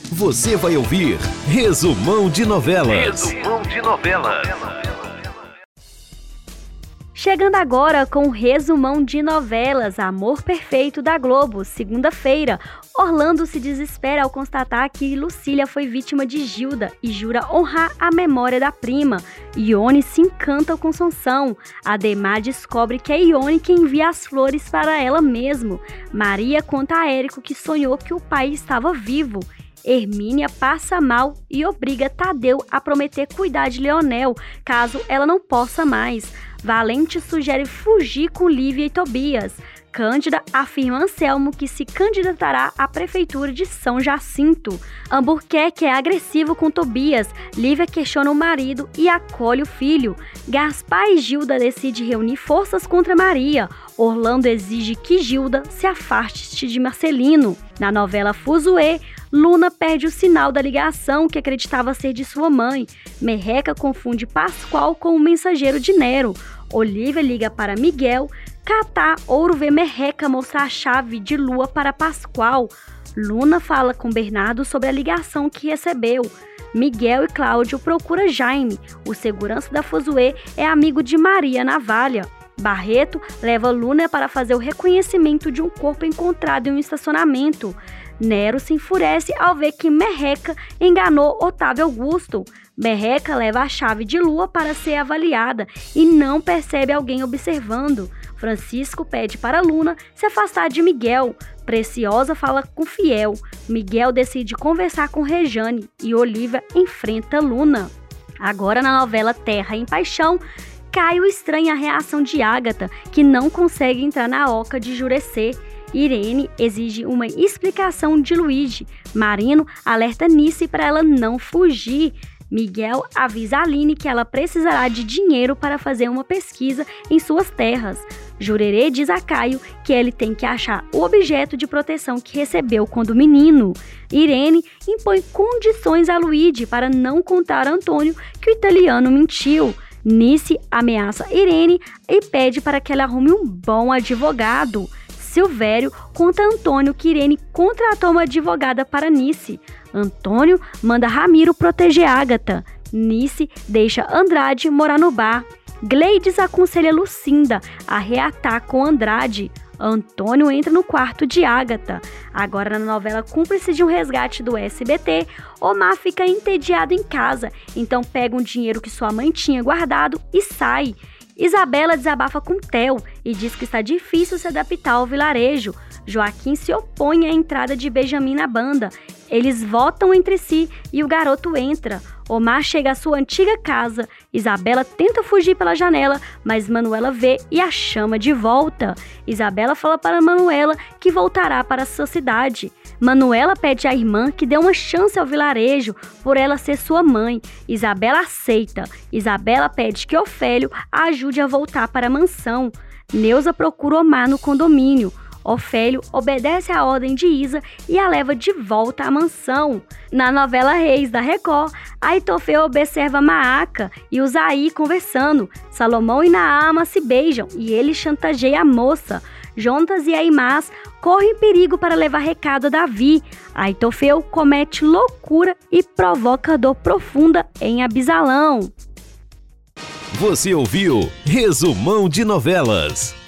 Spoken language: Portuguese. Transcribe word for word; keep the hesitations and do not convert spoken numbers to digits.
Você vai ouvir Resumão de Novelas. Resumão de Novelas. Chegando agora com o Resumão de Novelas, Amor Perfeito da Globo, segunda-feira. Orlando se desespera ao constatar que Lucília foi vítima de Gilda e jura honrar a memória da prima. Ione se encanta com Sansão. Ademar descobre que é Ione quem envia as flores para ela mesma. Maria conta a Érico que sonhou que o pai estava vivo. Hermínia passa mal e obriga Tadeu a prometer cuidar de Leonel, caso ela não possa mais. Valente sugere fugir com Lívia e Tobias. Cândida afirma a Anselmo que se candidatará à prefeitura de São Jacinto. Albuquerque é agressivo com Tobias. Lívia questiona o marido e acolhe o filho. Gaspar e Gilda decidem reunir forças contra Maria. Orlando exige que Gilda se afaste de Marcelino. Na novela Fuzuê, Luna perde o sinal da ligação que acreditava ser de sua mãe. Merreca confunde Pascoal com o mensageiro de Nero. Olivia liga para Miguel. Catá Ouro vê Merreca mostrar a chave de Lua para Pascoal. Luna fala com Bernardo sobre a ligação que recebeu. Miguel e Cláudio procuram Jaime. O segurança da Fuzuê é amigo de Maria Navalha. Barreto leva Luna para fazer o reconhecimento de um corpo encontrado em um estacionamento. Nero se enfurece ao ver que Merreca enganou Otávio Augusto. Merreca leva a chave de Lua para ser avaliada e não percebe alguém observando. Francisco pede para Luna se afastar de Miguel. Preciosa fala com Fiel. Miguel decide conversar com Rejane e Olivia enfrenta Luna. Agora na novela Terra em Paixão, Caio estranha a reação de Ágata, que não consegue entrar na oca de Jurecê. Irene exige uma explicação de Luigi. Marino alerta Nice para ela não fugir. Miguel avisa Aline que ela precisará de dinheiro para fazer uma pesquisa em suas terras. Jurerê diz a Caio que ele tem que achar o objeto de proteção que recebeu quando menino. Irene impõe condições a Luigi para não contar a Antônio que o italiano mentiu. Nice ameaça Irene e pede para que ela arrume um bom advogado. Silvério conta a Antônio que Irene contratou uma advogada para Nice. Antônio manda Ramiro proteger Ágata. Nice deixa Andrade morar no bar. Gleides aconselha Lucinda a reatar com Andrade. Antônio entra no quarto de Ágata. Agora na novela Cúmplice de um Resgate do S B T, Omar fica entediado em casa, então pega um dinheiro que sua mãe tinha guardado e sai. Isabela desabafa com Theo e diz que está difícil se adaptar ao vilarejo. Joaquim se opõe à entrada de Benjamin na banda. Eles votam entre si e o garoto entra. Omar chega à sua antiga casa. Isabela tenta fugir pela janela, mas Manuela vê e a chama de volta. Isabela fala para Manuela que voltará para sua cidade. Manuela pede à irmã que dê uma chance ao vilarejo por ela ser sua mãe. Isabela aceita. Isabela pede que Ofélio a ajude a voltar para a mansão. Neuza procura Omar no condomínio. Ofélio obedece à ordem de Isa e a leva de volta à mansão. Na novela Reis da Record, Aitofel observa Maaca e o Zaí conversando. Salomão e Naama se beijam e ele chantageia a moça. Jonas e Aimás correm perigo para levar recado a Davi. Aitofel comete loucura e provoca dor profunda em Abisalão. Você ouviu Resumão de Novelas.